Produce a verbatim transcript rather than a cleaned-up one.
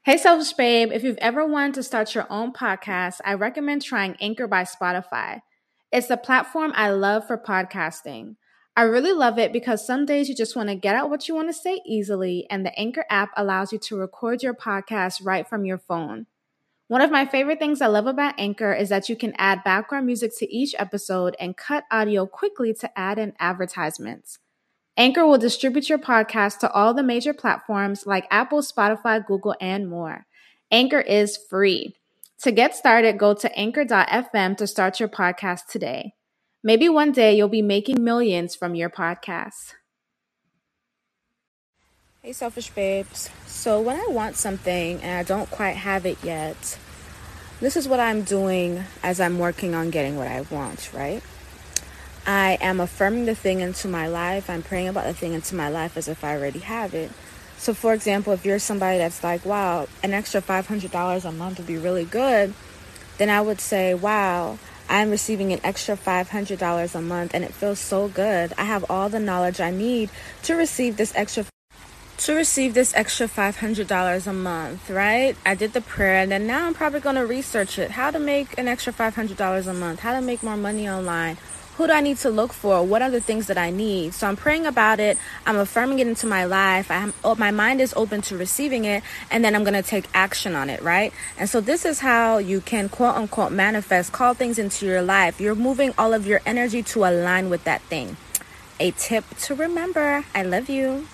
Hey, Selfish Babe, if you've ever wanted to start your own podcast, I recommend trying Anchor by Spotify. It's the platform I love for podcasting. I really love it because some days you just want to get out what you want to say easily, and the Anchor app allows you to record your podcast right from your phone. One of my favorite things I love about Anchor is that you can add background music to each episode and cut audio quickly to add in advertisements. Anchor will distribute your podcast to all the major platforms like Apple, Spotify, Google, and more. Anchor is free. To get started, go to anchor dot f m to start your podcast today. Maybe one day you'll be making millions from your podcast. Hey, Selfish Babes. So when I want something and I don't quite have it yet, this is what I'm doing as I'm working on getting what I want, right? I am affirming the thing into my life. I'm praying about the thing into my life as if I already have it. So, for example, if you're somebody that's like, wow, an extra five hundred dollars a month would be really good, then I would say, wow, I'm receiving an extra five hundred dollars a month and it feels so good. I have all the knowledge I need to receive this extra to receive this extra five hundred dollars a month, right? I did the prayer and then now I'm probably going to research it. How to make an extra five hundred dollars a month, how to make more money online. Who do I need to look for? What are the things that I need? So I'm praying about it. I'm affirming it into my life. I'm, oh, my mind is open to receiving it. And then I'm going to take action on it, right? And so this is how you can quote unquote manifest, call things into your life. You're moving all of your energy to align with that thing. A tip to remember. I love you.